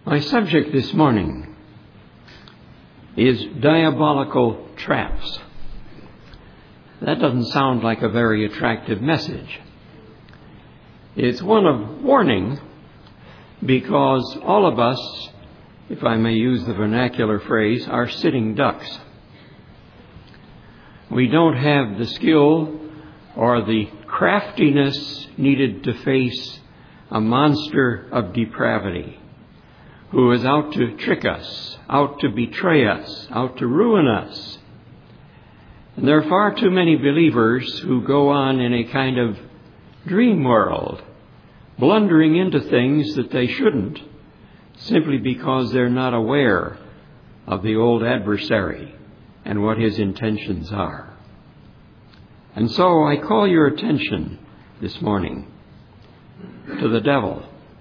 My subject this morning is diabolical traps. That doesn't sound like a very attractive message. It's one of warning because all of us, if I may use the vernacular phrase, are sitting ducks. We don't have the skill or the craftiness needed to face a monster of depravity who is out to trick us, out to betray us, out to ruin us. And there are far too many believers who go on in a kind of dream world, blundering into things that they shouldn't, simply because they're not aware of the old adversary and what his intentions are. And so I call your attention this morning to the devil.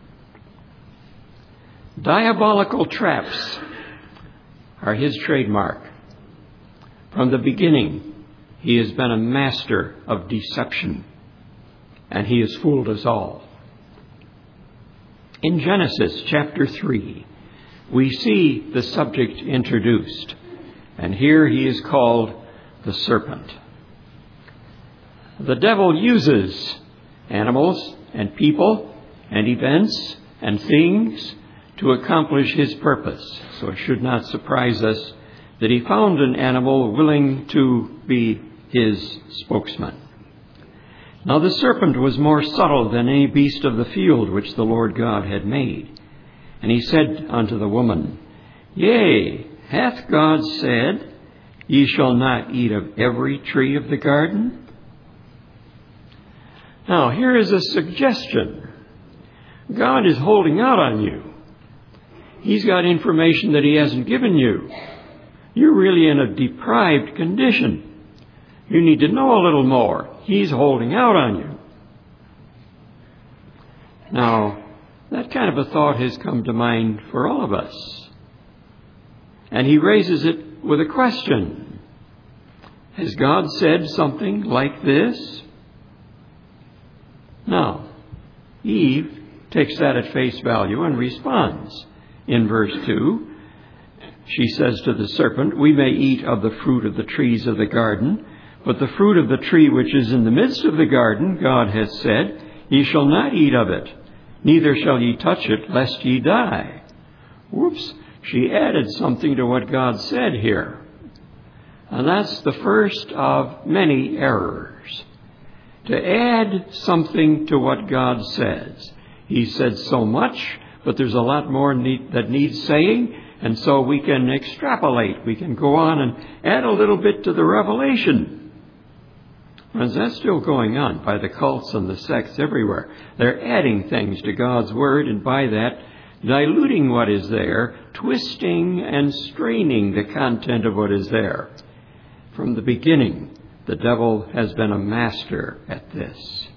Diabolical traps are his trademark. From the beginning, he has been a master of deception, and he has fooled us all. In Genesis chapter 3, we see the subject introduced, and here he is called the serpent. The devil uses animals and people and events and things to accomplish his purpose. So it should not surprise us that he found an animal willing to be his spokesman. Now the serpent was more subtle than any beast of the field which the Lord God had made. And he said unto the woman, Yea, hath God said, Ye shall not eat of every tree of the garden? Now here is a suggestion. God is holding out on you. He's got information that he hasn't given you. You're really in a deprived condition. You need to know a little more. He's holding out on you. Now, that kind of a thought has come to mind for all of us. And he raises it with a question. Has God said something like this? Now, Eve takes that at face value and responds. In verse 2, she says to the serpent, We may eat of the fruit of the trees of the garden, but the fruit of the tree which is in the midst of the garden, God hath said, Ye shall not eat of it, neither shall ye touch it, lest ye die. Whoops, she added something to what God said here. And that's the first of many errors. To add something to what God says. He said so much, but there's a lot more that needs saying, and so we can extrapolate. We can go on and add a little bit to the revelation. Friends, that's still going on by the cults and the sects everywhere. They're adding things to God's Word, and by that, diluting what is there, twisting and straining the content of what is there. From the beginning, the devil has been a master at this.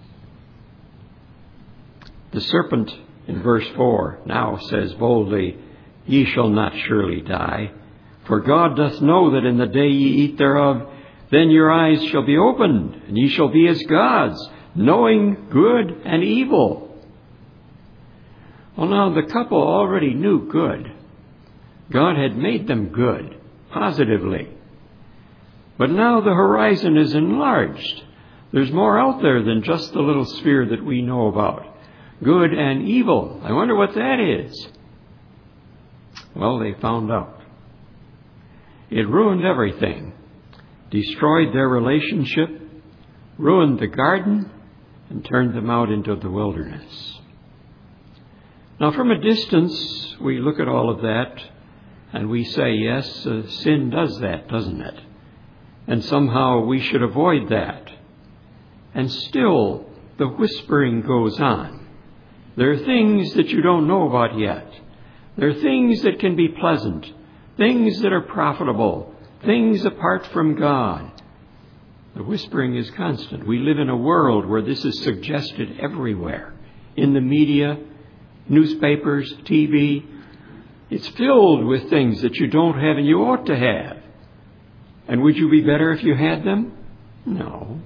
The serpent in verse 4 now says boldly, Ye shall not surely die, for God doth know that in the day ye eat thereof, then your eyes shall be opened, and ye shall be as gods, knowing good and evil. Well, now the couple already knew good. God had made them good, positively. But now the horizon is enlarged. There's more out there than just the little sphere that we know about. Good and evil. I wonder what that is. Well, they found out. It ruined everything. Destroyed their relationship, ruined the garden, and turned them out into the wilderness. Now, from a distance, we look at all of that, and we say, yes, sin does that, doesn't it? And somehow we should avoid that. And still, the whispering goes on. There are things that you don't know about yet. There are things that can be pleasant, things that are profitable, things apart from God. The whispering is constant. We live in a world where this is suggested everywhere. In the media, newspapers, TV. It's filled with things that you don't have and you ought to have. And would you be better if you had them? No.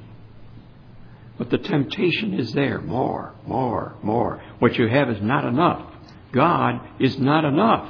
But the temptation is there. More. What you have is not enough. God is not enough.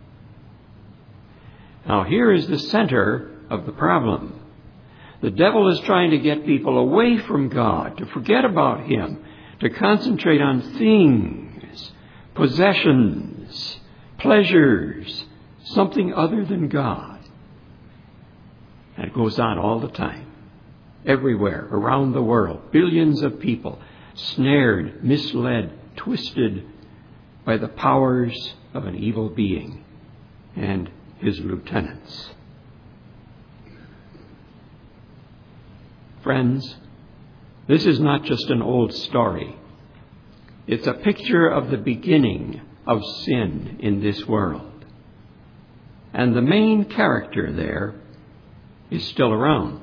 Now here is the center of the problem. The devil is trying to get people away from God, to forget about Him, to concentrate on things, possessions, pleasures, something other than God. And it goes on all the time, everywhere, around the world. Billions of people snared, misled, twisted by the powers of an evil being and his lieutenants. Friends, this is not just an old story. It's a picture of the beginning of sin in this world. And the main character there is still around.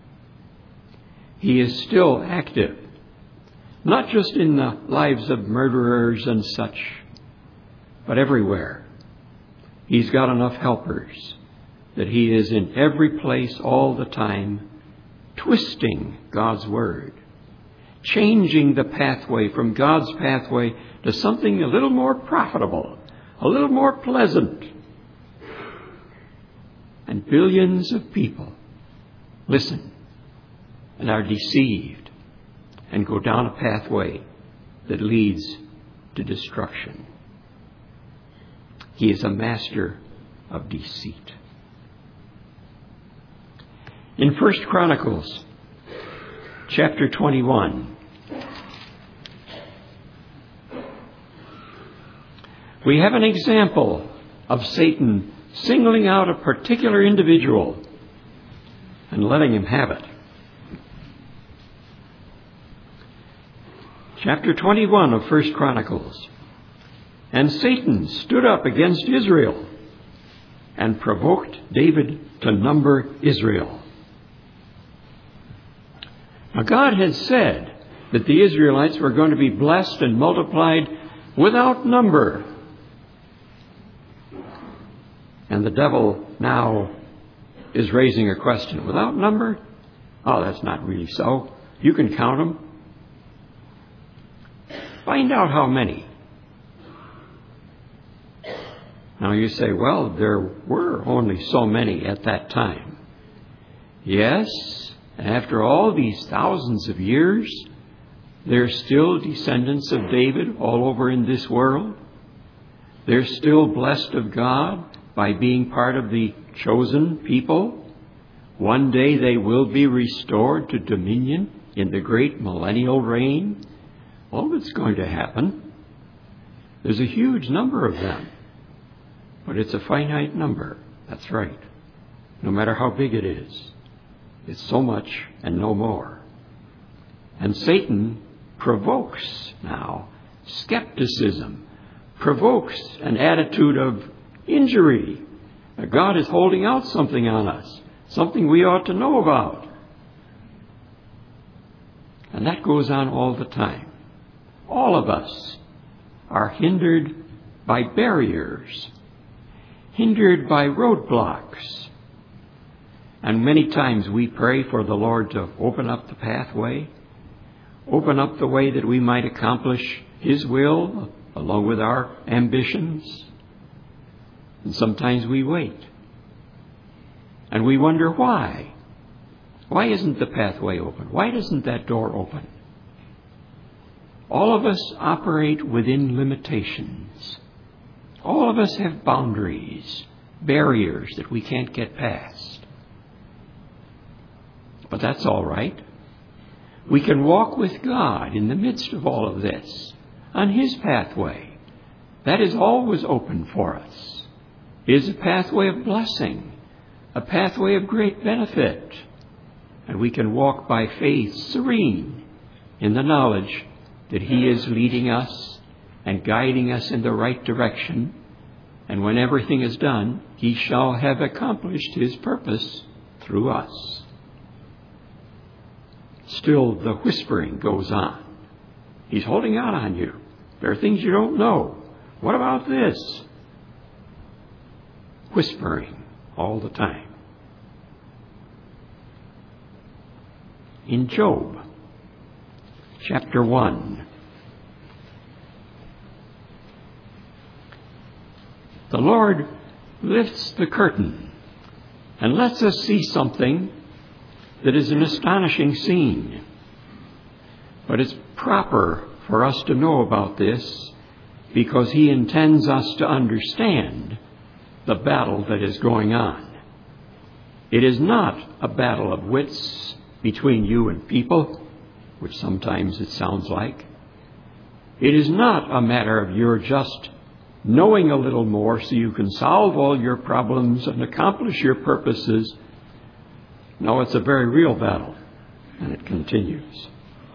He is still active, not just in the lives of murderers and such, but everywhere. He's got enough helpers that he is in every place all the time, twisting God's Word, changing the pathway from God's pathway to something a little more profitable, a little more pleasant. And billions of people listen and are deceived and go down a pathway that leads to destruction. He is a master of deceit. In 1 Chronicles, chapter 21, we have an example of Satan singling out a particular individual and letting him have it. Chapter 21 of 1 Chronicles. And Satan stood up against Israel and provoked David to number Israel. Now God had said that the Israelites were going to be blessed and multiplied without number. And the devil now is raising a question. Without number? Oh, that's not really so. You can count them. Find out how many. Now you say, well, there were only so many at that time. Yes, and after all these thousands of years, there's still descendants of David all over in this world. They're still blessed of God by being part of the chosen people. One day they will be restored to dominion in the great millennial reign. Well, it's going to happen. There's a huge number of them. But it's a finite number. That's right. No matter how big it is. It's so much and no more. And Satan provokes now skepticism, provokes an attitude of injury. That God is holding out something on us, something we ought to know about. And that goes on all the time. All of us are hindered by barriers, hindered by roadblocks. And many times we pray for the Lord to open up the pathway, open up the way that we might accomplish His will along with our ambitions. And sometimes we wait. And we wonder why. Why isn't the pathway open? Why doesn't that door open? All of us operate within limitations. All of us have boundaries, barriers that we can't get past. But that's all right. We can walk with God in the midst of all of this, on His pathway. That is always open for us. It is a pathway of blessing, a pathway of great benefit. And we can walk by faith serene in the knowledge that He is leading us and guiding us in the right direction. And when everything is done, He shall have accomplished His purpose through us. Still, the whispering goes on. He's holding out on you. There are things you don't know. What about this? Whispering all the time. In Job, chapter 1, the Lord lifts the curtain and lets us see something that is an astonishing scene. But it's proper for us to know about this because he intends us to understand the battle that is going on. It is not a battle of wits between you and people, which sometimes it sounds like. It is not a matter of your just knowing a little more so you can solve all your problems and accomplish your purposes. No, it's a very real battle, and it continues.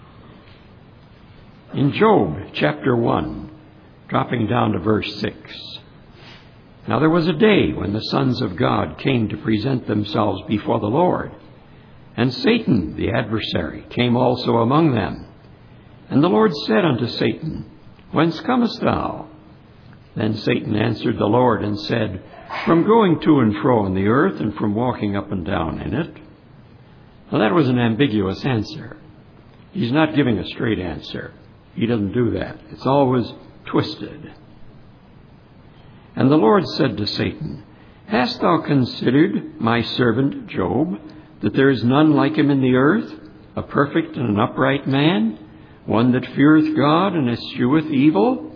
In Job chapter 1, dropping down to verse 6, now there was a day when the sons of God came to present themselves before the Lord, and Satan, the adversary, came also among them. And the Lord said unto Satan, Whence comest thou? Then Satan answered the Lord and said, From going to and fro in the earth, and from walking up and down in it. Now that was an ambiguous answer. He's not giving a straight answer. He doesn't do that. It's always twisted. And the Lord said to Satan, Hast thou considered my servant Job, that there is none like him in the earth, a perfect and an upright man, one that feareth God and escheweth evil?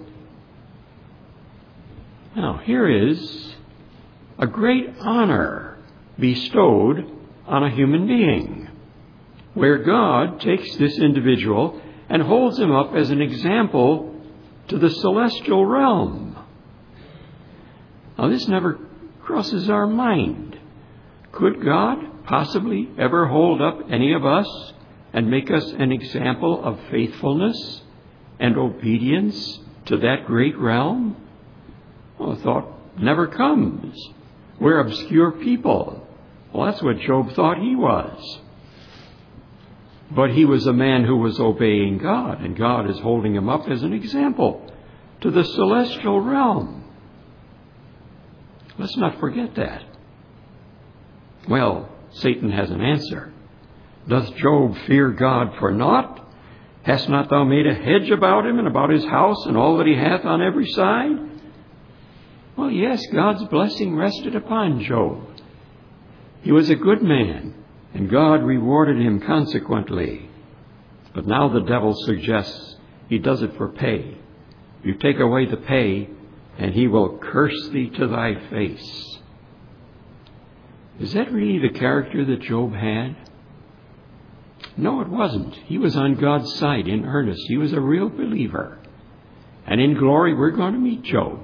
Now here is a great honor bestowed on a human being, where God takes this individual and holds him up as an example to the celestial realm. Now this never crosses our mind. Could God possibly ever hold up any of us and make us an example of faithfulness and obedience to that great realm? Well, the thought never comes. We're obscure people. Well, that's what Job thought he was. But he was a man who was obeying God, and God is holding him up as an example to the celestial realm. Let's not forget that. Well, Satan has an answer. Doth Job fear God for naught? Hast not thou made a hedge about him and about his house and all that he hath on every side? Well, yes, God's blessing rested upon Job. He was a good man, and God rewarded him consequently. But now the devil suggests he does it for pay. You take away the pay, and he will curse thee to thy face. Is that really the character that Job had? No, it wasn't. He was on God's side in earnest. He was a real believer. And in glory, we're going to meet Job.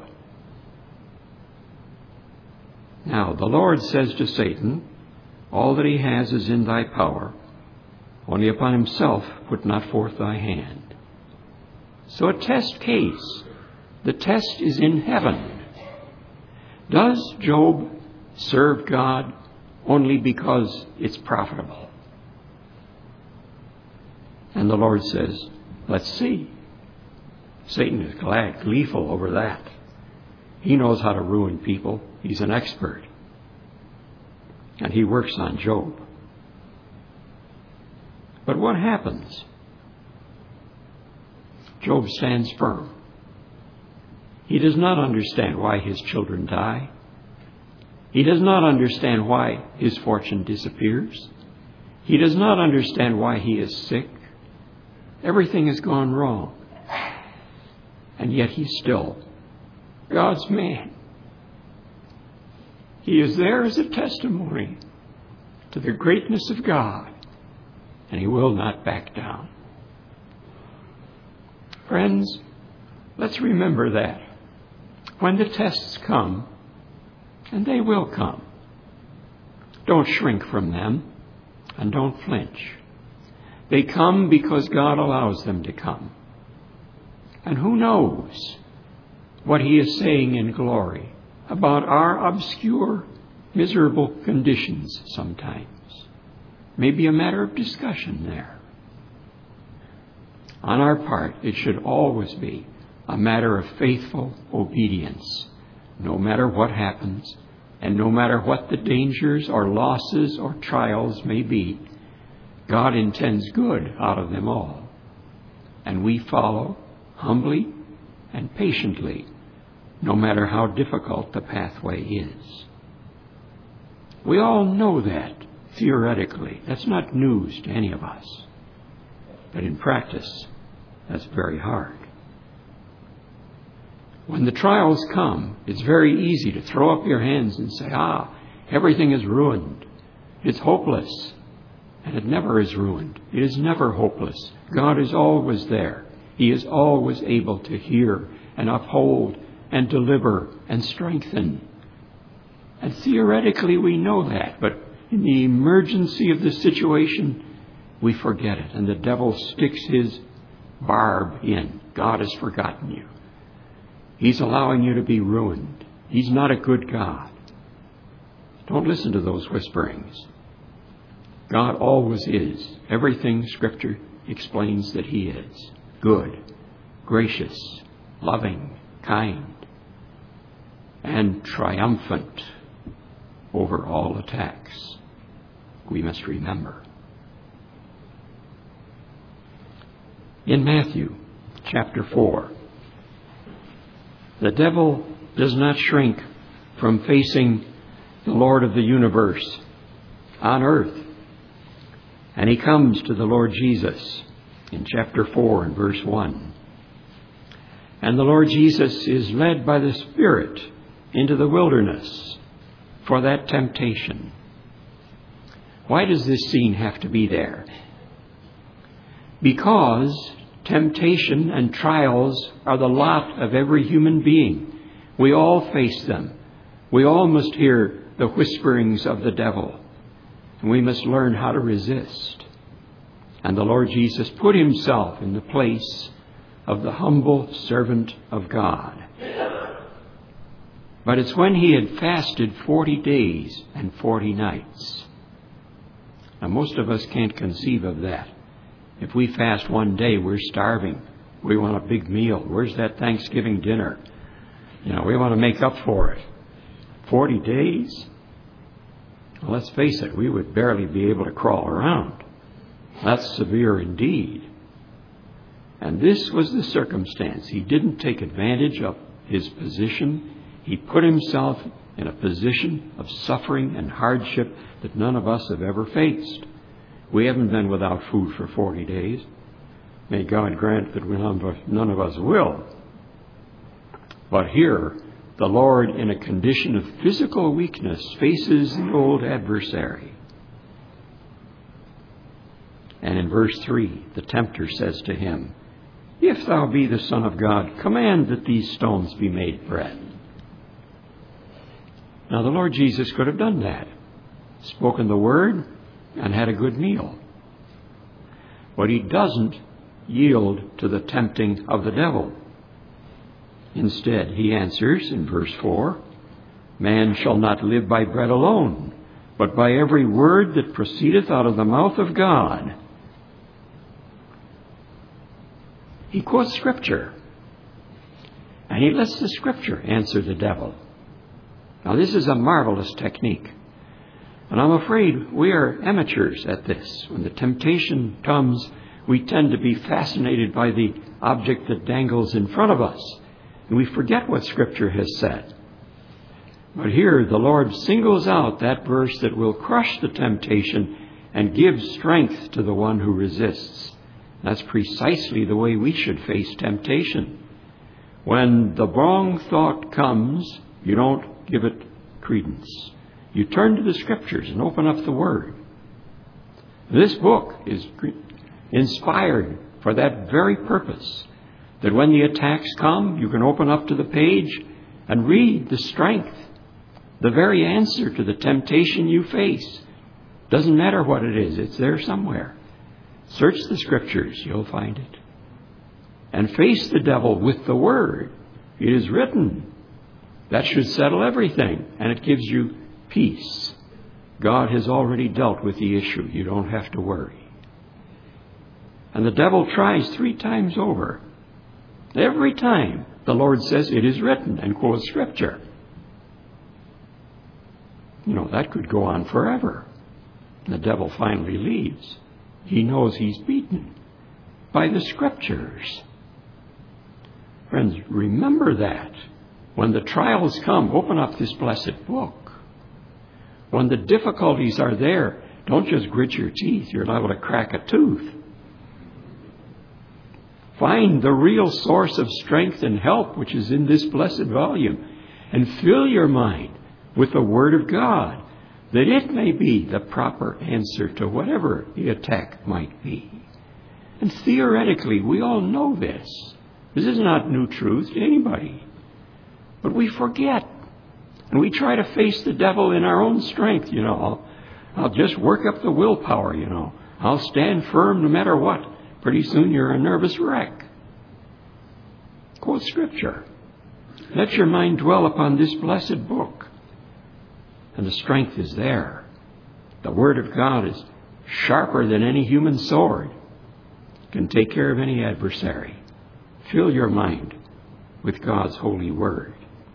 Now, the Lord says to Satan, All that he has is in thy power. Only upon himself put not forth thy hand. So a test case. The test is in heaven. Does Job serve God only because it's profitable? And the Lord says, let's see. Satan is gleeful over that. He knows how to ruin people. He's an expert. And he works on Job. But what happens? Job stands firm. He does not understand why his children die. He does not understand why his fortune disappears. He does not understand why he is sick. Everything has gone wrong. And yet he's still God's man. He is there as a testimony to the greatness of God, and he will not back down. Friends, let's remember that when the tests come, and they will come, don't shrink from them and don't flinch. They come because God allows them to come. And who knows what he is saying in glory about our obscure, miserable conditions sometimes. Maybe a matter of discussion there. On our part, it should always be a matter of faithful obedience, no matter what happens, and no matter what the dangers or losses or trials may be. God intends good out of them all. And we follow humbly and patiently no matter how difficult the pathway is. We all know that theoretically. That's not news to any of us. But in practice, that's very hard. When the trials come, it's very easy to throw up your hands and say, everything is ruined. It's hopeless. And it never is ruined. It is never hopeless. God is always there. He is always able to hear and uphold and deliver and strengthen. And theoretically we know that, but in the emergency of the situation, we forget it. And the devil sticks his barb in. God has forgotten you. He's allowing you to be ruined. He's not a good God. Don't listen to those whisperings. God always is. Everything Scripture explains that He is. Good, gracious, loving, kind, and triumphant over all attacks. We must remember. In Matthew chapter 4, the devil does not shrink from facing the Lord of the universe on earth. And he comes to the Lord Jesus in chapter 4 and verse 1. And the Lord Jesus is led by the Spirit into the wilderness for that temptation. Why does this scene have to be there? Because temptation and trials are the lot of every human being. We all face them. We all must hear the whisperings of the devil. And we must learn how to resist. And the Lord Jesus put Himself in the place of the humble servant of God. But it's when He had fasted 40 days and 40 nights. Now, most of us can't conceive of that. If we fast one day, we're starving. We want a big meal. Where's that Thanksgiving dinner? We want to make up for it. 40 days? Well, let's face it, we would barely be able to crawl around. That's severe indeed. And this was the circumstance. He didn't take advantage of his position. He put himself in a position of suffering and hardship that none of us have ever faced. We haven't been without food for 40 days. May God grant that none of us will. But here, the Lord, in a condition of physical weakness, faces the old adversary. And in verse 3, the tempter says to him, "If thou be the Son of God, command that these stones be made bread." Now, the Lord Jesus could have done that, spoken the word, and had a good meal. But He doesn't yield to the tempting of the devil. Instead, He answers in verse 4, "Man shall not live by bread alone, but by every word that proceedeth out of the mouth of God." He quotes Scripture, and He lets the Scripture answer the devil. Now, this is a marvelous technique. And I'm afraid we are amateurs at this. When the temptation comes, we tend to be fascinated by the object that dangles in front of us. And we forget what Scripture has said. But here the Lord singles out that verse that will crush the temptation and give strength to the one who resists. That's precisely the way we should face temptation. When the wrong thought comes, you don't give it credence. You turn to the Scriptures and open up the Word. This book is inspired for that very purpose, that when the attacks come, you can open up to the page and read the strength, the very answer to the temptation you face. Doesn't matter what it is, it's there somewhere. Search the Scriptures, you'll find it. And face the devil with the Word. It is written. That should settle everything, and it gives you peace. God has already dealt with the issue. You don't have to worry. And the devil tries 3 times over. Every time the Lord says, "It is written," and quotes Scripture. That could go on forever. The devil finally leaves. He knows he's beaten by the Scriptures. Friends, remember that. When the trials come, open up this blessed book. When the difficulties are there, don't just grit your teeth. You're liable to crack a tooth. Find the real source of strength and help, which is in this blessed volume, and fill your mind with the Word of God, that it may be the proper answer to whatever the attack might be. And theoretically, we all know this. This is not new truth to anybody. But we forget. And we try to face the devil in our own strength, I'll just work up the willpower, I'll stand firm no matter what. Pretty soon you're a nervous wreck. Quote Scripture. Let your mind dwell upon this blessed book. And the strength is there. The Word of God is sharper than any human sword. It can take care of any adversary. Fill your mind with God's holy Word.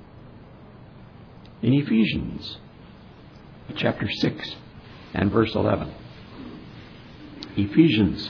In Ephesians chapter 6 and verse 11. Ephesians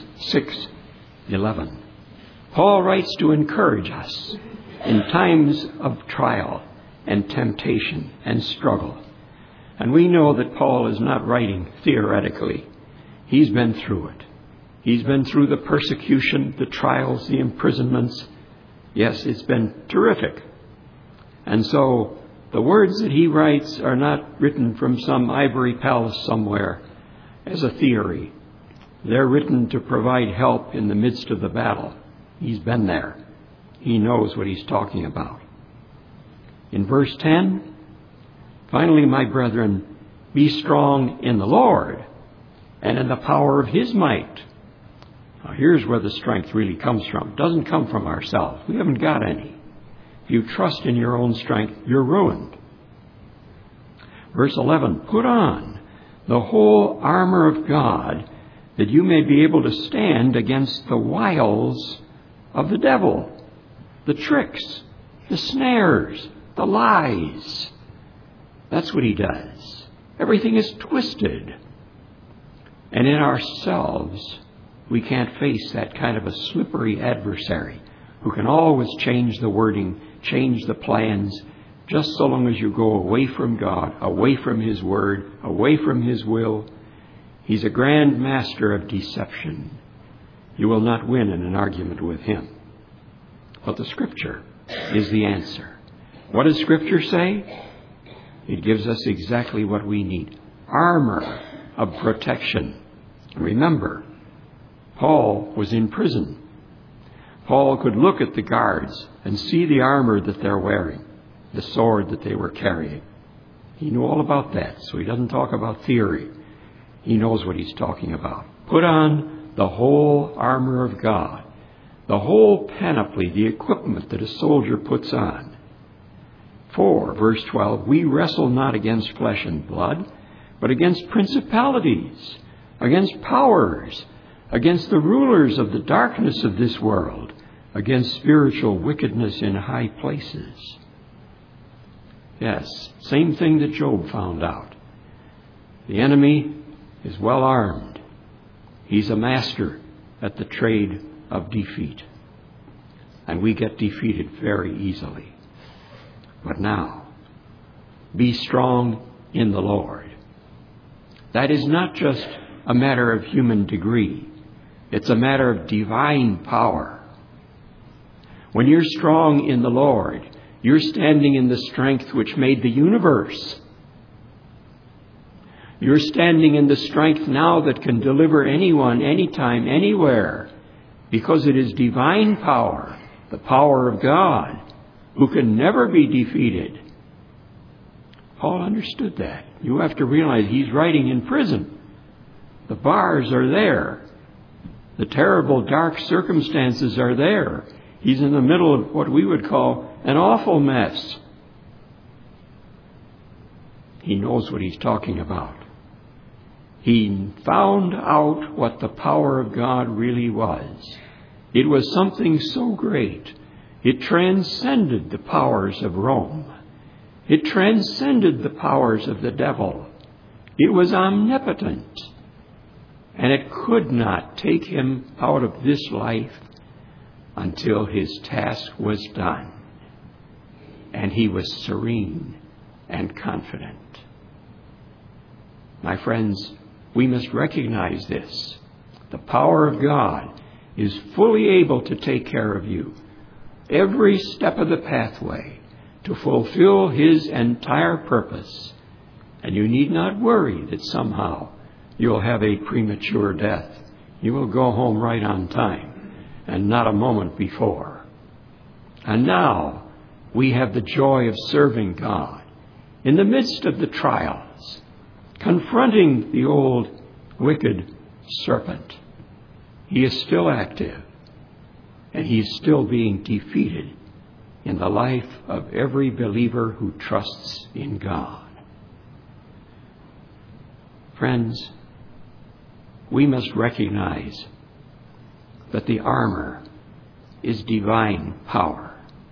6:11. Paul writes to encourage us in times of trial and temptation and struggle. And we know that Paul is not writing theoretically. He's been through it. He's been through the persecution, the trials, the imprisonments. Yes, it's been terrific. And so the words that he writes are not written from some ivory palace somewhere as a theory. They're written to provide help in the midst of the battle. He's been there. He knows what he's talking about. In verse 10, finally, my brethren, be strong in the Lord and in the power of His might. Now, here's where the strength really comes from. It doesn't come from ourselves. We haven't got any. If you trust in your own strength, you're ruined. Verse 11, put on the whole armor of God, that you may be able to stand against the wiles of the devil, the tricks, the snares, the lies. That's what he does. Everything is twisted. And in ourselves, we can't face that kind of a slippery adversary who can always change the wording, change the plans, just so long as you go away from God, away from His Word, away from His will. He's a grand master of deception. You will not win in an argument with him. But the Scripture is the answer. What does Scripture say? It gives us exactly what we need. Armor of protection. Remember, Paul was in prison. Paul could look at the guards and see the armor that they're wearing, the sword that they were carrying. He knew all about that, so he doesn't talk about theory. He knows what he's talking about. Put on the whole armor of God, the whole panoply, the equipment that a soldier puts on. For, verse 12, we wrestle not against flesh and blood, but against principalities, against powers, against the rulers of the darkness of this world, against spiritual wickedness in high places. Yes, same thing that Job found out. The enemy is well armed. He's a master at the trade of defeat. And we get defeated very easily. But now, be strong in the Lord. That is not just a matter of human degree. It's a matter of divine power. When you're strong in the Lord, you're standing in the strength which made the universe. You're standing in the strength now that can deliver anyone, anytime, anywhere, because it is divine power, the power of God, who can never be defeated. Paul understood that. You have to realize he's writing in prison. The bars are there. The terrible, dark circumstances are there. He's in the middle of what we would call an awful mess. He knows what he's talking about. He found out what the power of God really was. It was something so great. It transcended the powers of Rome. It transcended the powers of the devil. It was omnipotent. And it could not take him out of this life until his task was done. and he was serene and confident. My friends, we must recognize this. The power of God is fully able to take care of you every step of the pathway to fulfill his entire purpose. And you need not worry that somehow you'll have a premature death. You will go home right on time and not a moment before. And now we have the joy of serving God in the midst of the trials, confronting the old wicked serpent. He is still active, and he is still being defeated in the life of every believer who trusts in God. Friends, we must recognize that the armor is divine power.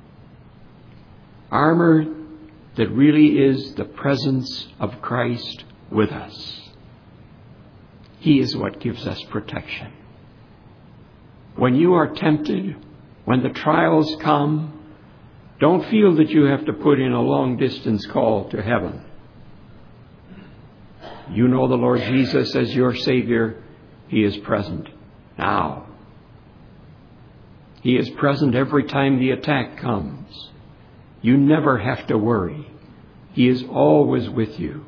Armor that really is the presence of Christ with us. He is what gives us protection. When you are tempted, when the trials come, don't feel that you have to put in a long-distance call to heaven. You know the Lord Jesus as your Savior. He is present now. He is present every time the attack comes. You never have to worry. He is always with you.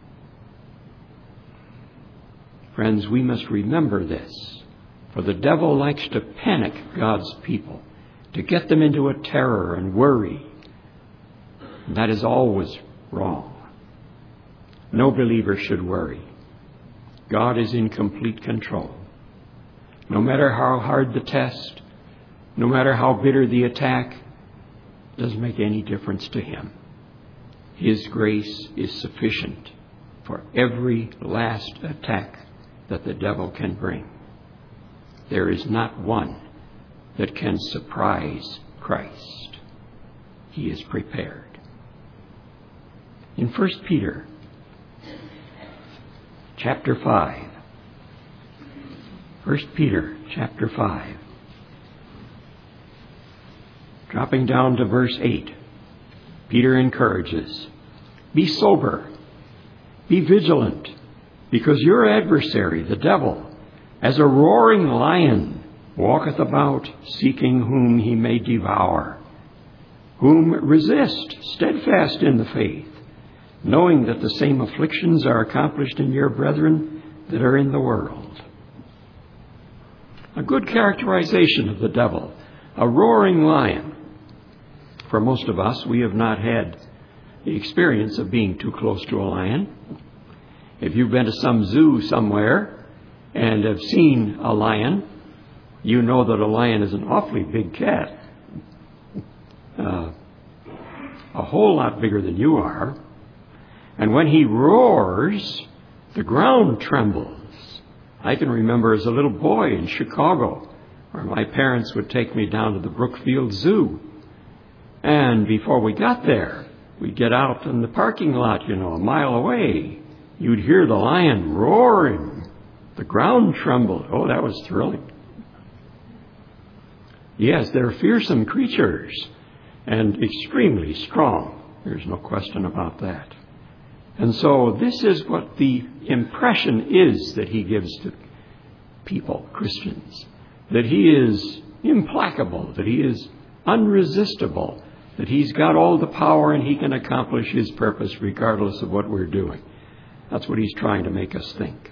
Friends, we must remember this, for the devil likes to panic God's people, to get them into a terror and worry. And that is always wrong. No believer should worry. God is in complete control. No matter how hard the test, no matter how bitter the attack, it doesn't make any difference to him. His grace is sufficient for every last attack that the devil can bring. There is not one that can surprise Christ. He is prepared. In 1 Peter chapter 5, 1 Peter chapter 5, dropping down to verse 8, Peter encourages, "Be sober, be vigilant, because your adversary, the devil, as a roaring lion, walketh about, seeking whom he may devour. Whom resist, steadfast in the faith, knowing that the same afflictions are accomplished in your brethren that are in the world." A good characterization of the devil, a roaring lion. For most of us, we have not had the experience of being too close to a lion. If you've been to some zoo somewhere and have seen a lion, you know that a lion is an awfully big cat. A whole lot bigger than you are. And when he roars, the ground trembles. I can remember as a little boy in Chicago, where my parents would take me down to the Brookfield Zoo. And before we got there, we'd get out in the parking lot, a mile away. You'd hear the lion roaring. The ground trembled. Oh, that was thrilling. Yes, they're fearsome creatures and extremely strong. There's no question about that. And so this is what the impression is that he gives to people, Christians, that he is implacable, that he is unresistible, that he's got all the power and he can accomplish his purpose regardless of what we're doing. That's what he's trying to make us think.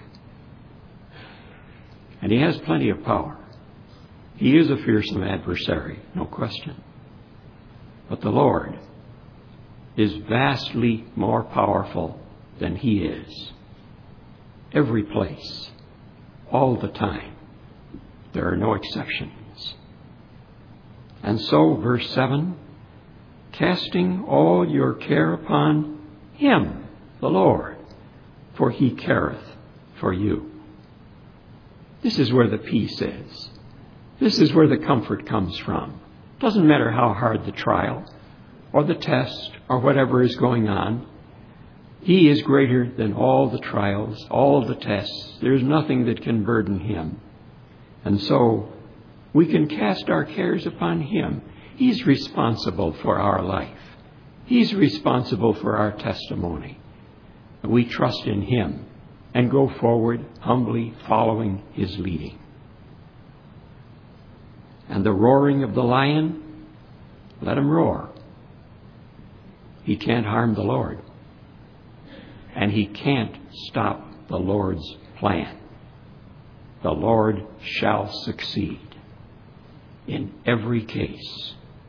And he has plenty of power. He is a fearsome adversary, no question. But the Lord is vastly more powerful than he is. Every place, all the time. There are no exceptions. And so, verse 7, casting all your care upon him, the Lord, for he careth for you. This is where the peace is. This is where the comfort comes from. Doesn't matter how hard the trial or the test or whatever is going on. He is greater than all the trials, all the tests. There's nothing that can burden him. And so we can cast our cares upon him. He's responsible for our life. He's responsible for our testimony. We trust in Him and go forward humbly following His leading. And the roaring of the lion, let him roar. He can't harm the Lord. And he can't stop the Lord's plan. The Lord shall succeed in every case.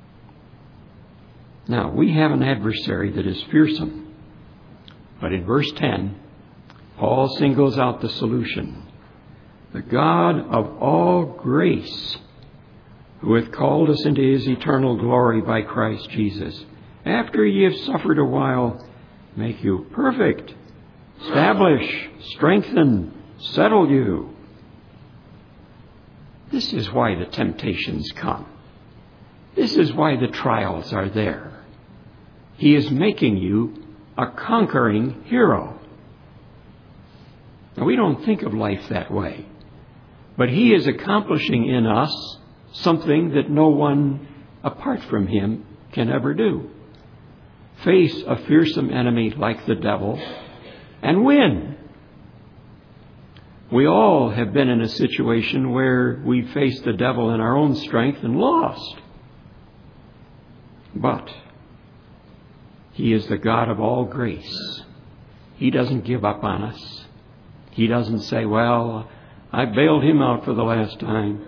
Now, we have an adversary that is fearsome. But in verse 10, Paul singles out the solution. The God of all grace, who hath called us into His eternal glory by Christ Jesus, after ye have suffered a while, make you perfect, establish, strengthen, settle you. This is why the temptations come. This is why the trials are there. He is making you a conquering hero. Now, we don't think of life that way, but He is accomplishing in us something that no one apart from Him can ever do. Face a fearsome enemy like the devil and win. We all have been in a situation where we faced the devil in our own strength and lost. But He is the God of all grace. He doesn't give up on us. He doesn't say, well, I bailed him out for the last time.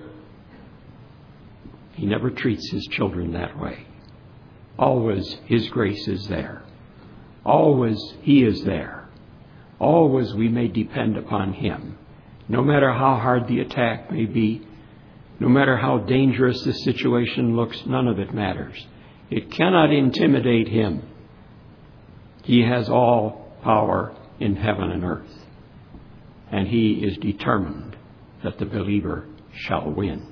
He never treats His children that way. Always His grace is there. Always He is there. Always we may depend upon Him. No matter how hard the attack may be, no matter how dangerous the situation looks, none of it matters. It cannot intimidate Him. He has all power in heaven and earth. And He is determined that the believer shall win.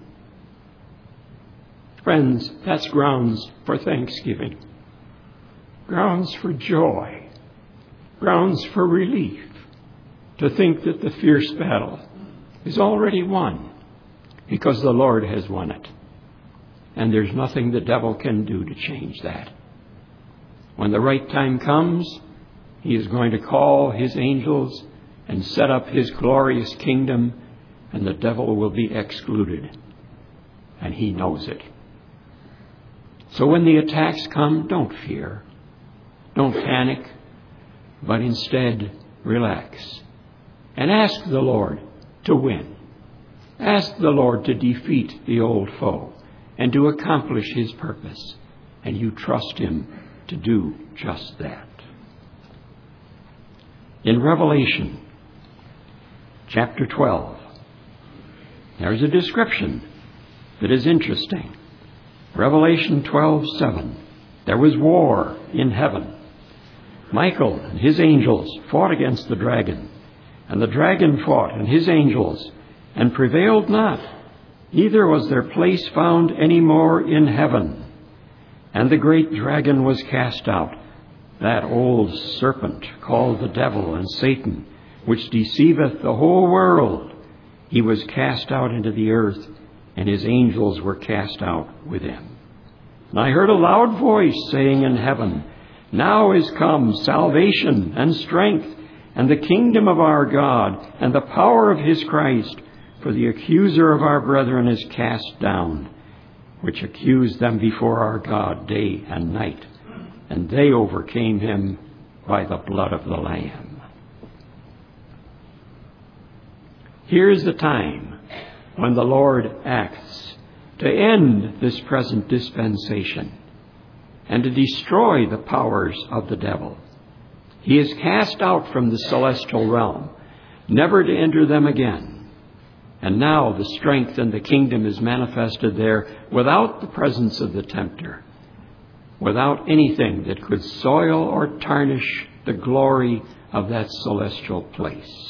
Friends, that's grounds for thanksgiving, grounds for joy, grounds for relief, to think that the fierce battle is already won because the Lord has won it. And there's nothing the devil can do to change that. When the right time comes, He is going to call His angels and set up His glorious kingdom, and the devil will be excluded. And He knows it. So when the attacks come, don't fear. Don't panic, but instead relax. And ask the Lord to win. Ask the Lord to defeat the old foe and to accomplish His purpose. And you trust Him to do just that. In Revelation chapter 12, there's a description that is interesting. Revelation 12:7. There was war in heaven. Michael and his angels fought against the dragon, and the dragon fought and his angels, and prevailed not, neither was their place found any more in heaven. And the great dragon was cast out, that old serpent called the devil and Satan, which deceiveth the whole world. He was cast out into the earth, and his angels were cast out with him. And I heard a loud voice saying in heaven, Now is come salvation and strength, and the kingdom of our God, and the power of His Christ, for the accuser of our brethren is cast down, which accused them before our God day and night. And they overcame him by the blood of the Lamb. Here's the time when the Lord acts to end this present dispensation and to destroy the powers of the devil. He is cast out from the celestial realm, never to enter them again. And now the strength and the kingdom is manifested there without the presence of the tempter, without anything that could soil or tarnish the glory of that celestial place.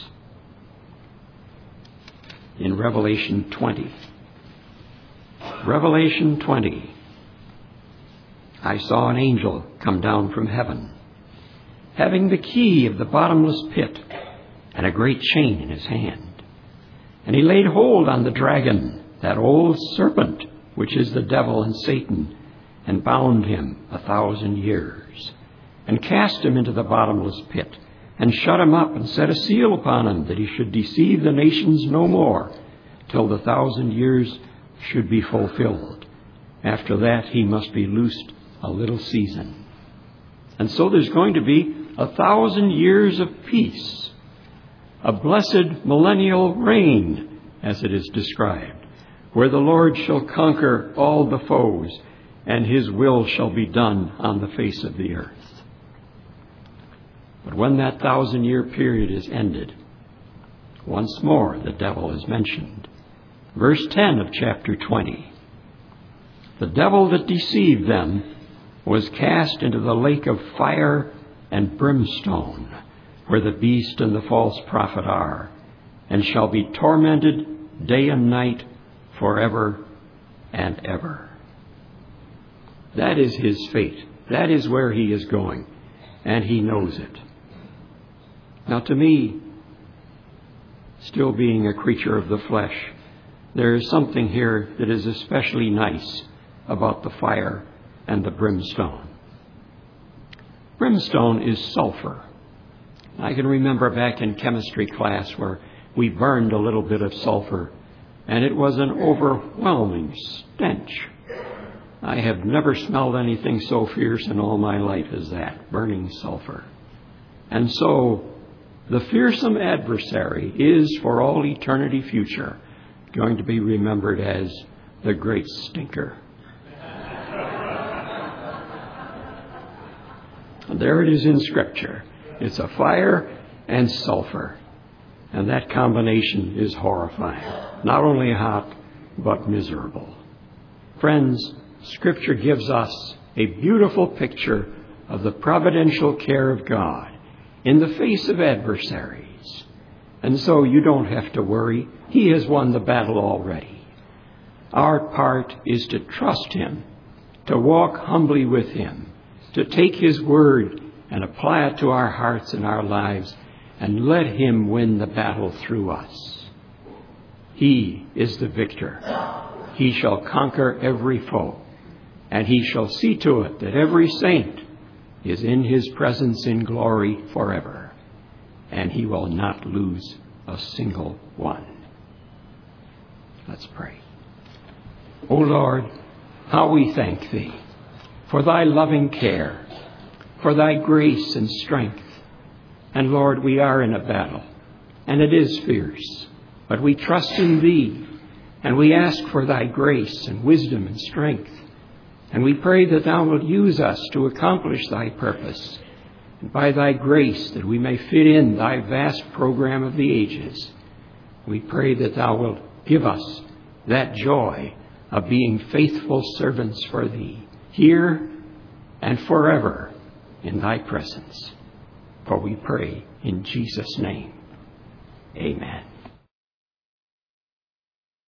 In Revelation 20, I saw an angel come down from heaven, having the key of the bottomless pit and a great chain in his hand. And he laid hold on the dragon, that old serpent, which is the devil and Satan, and bound him 1,000 years, and cast him into the bottomless pit, and shut him up, and set a seal upon him, that he should deceive the nations no more, till the 1,000 years should be fulfilled. After that he must be loosed a little season. And so there's going to be 1,000 years of peace, a blessed millennial reign, as it is described, where the Lord shall conquer all the foes, and his will shall be done on the face of the earth. But when that 1,000-year period is ended, once more the devil is mentioned. Verse 10 of chapter 20. The devil that deceived them was cast into the lake of fire and brimstone, where the beast and the false prophet are, and shall be tormented day and night forever and ever. That is his fate. That is where he is going, and he knows it. Now, to me, still being a creature of the flesh, there is something here that is especially nice about the fire and the brimstone. Brimstone is sulfur. I can remember back in chemistry class where we burned a little bit of sulfur, and it was an overwhelming stench. I have never smelled anything so fierce in all my life as that, burning sulfur. And so, the fearsome adversary is, for all eternity future, going to be remembered as the great stinker. And there it is in Scripture. It's a fire and sulfur. And that combination is horrifying. Not only hot, but miserable. Friends, Scripture gives us a beautiful picture of the providential care of God in the face of adversaries. And so you don't have to worry. He has won the battle already. Our part is to trust him, to walk humbly with him, to take his word and apply it to our hearts and our lives, and let him win the battle through us. He is the victor. He shall conquer every foe, and he shall see to it that every saint is in his presence in glory forever, and he will not lose a single one. Let's pray. O Lord, how we thank thee for thy loving care, for thy grace and strength. And Lord, we are in a battle, and it is fierce, but we trust in thee, and we ask for thy grace and wisdom and strength. And we pray that thou wilt use us to accomplish thy purpose, and by thy grace that we may fit in thy vast program of the ages. We pray that thou wilt give us that joy of being faithful servants for thee, here and forever in thy presence. For we pray in Jesus' name. Amen.